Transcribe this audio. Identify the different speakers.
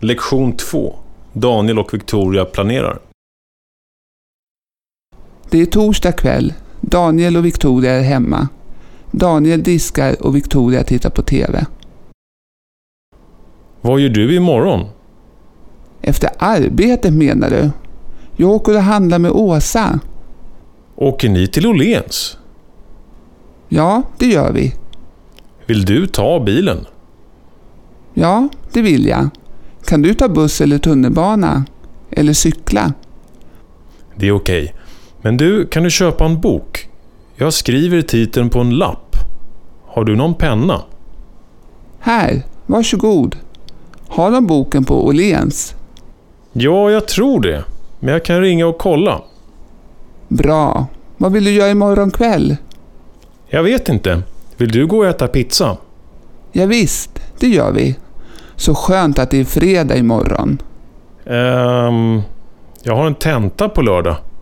Speaker 1: Lektion 2. Daniel och Victoria planerar.
Speaker 2: Det är torsdag kväll. Daniel och Victoria är hemma. Daniel diskar och Victoria tittar på TV.
Speaker 1: Vad gör du imorgon?
Speaker 2: Efter arbetet menar du? Jag åker och handlar med Åsa.
Speaker 1: Åker ni till Åhléns?
Speaker 2: Ja, det gör vi.
Speaker 1: Vill du ta bilen?
Speaker 2: Ja, det vill jag. Kan du ta buss eller tunnelbana? Eller cykla?
Speaker 1: Det är okej. Men du, kan du köpa en bok? Jag skriver titeln på en lapp. Har du någon penna?
Speaker 2: Här, varsågod. Har de boken på Åhléns?
Speaker 1: Ja, jag tror det. Men jag kan ringa och kolla.
Speaker 2: Bra. Vad vill du göra imorgon kväll?
Speaker 1: Jag vet inte. Vill du gå och äta pizza?
Speaker 2: Ja, visst, det gör vi. Så skönt att det är fredag imorgon.
Speaker 1: Jag har en tenta på lördag.